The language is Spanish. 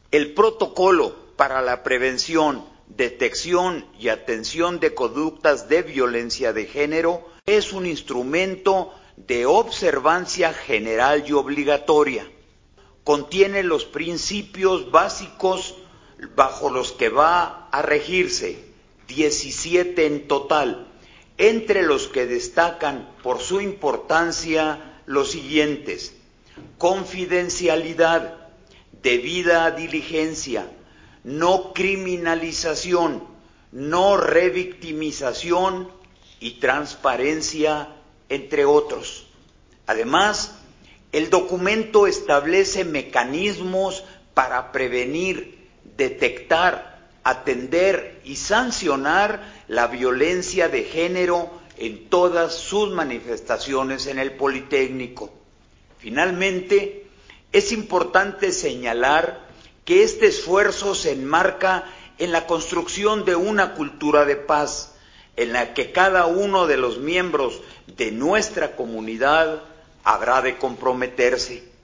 El protocolo para la prevención, detección y atención de conductas de violencia de género es un instrumento de observancia general y obligatoria. Contiene los principios básicos bajo los que va a regirse, 17 en total, entre los que destacan por su importancia los siguientes: confidencialidad, debida diligencia, no criminalización, no revictimización y transparencia, entre otros. Además, el documento establece mecanismos para prevenir, detectar, atender y sancionar la violencia de género en todas sus manifestaciones en el Politécnico. Finalmente, es importante señalar que este esfuerzo se enmarca en la construcción de una cultura de paz, en la que cada uno de los miembros de nuestra comunidad habrá de comprometerse.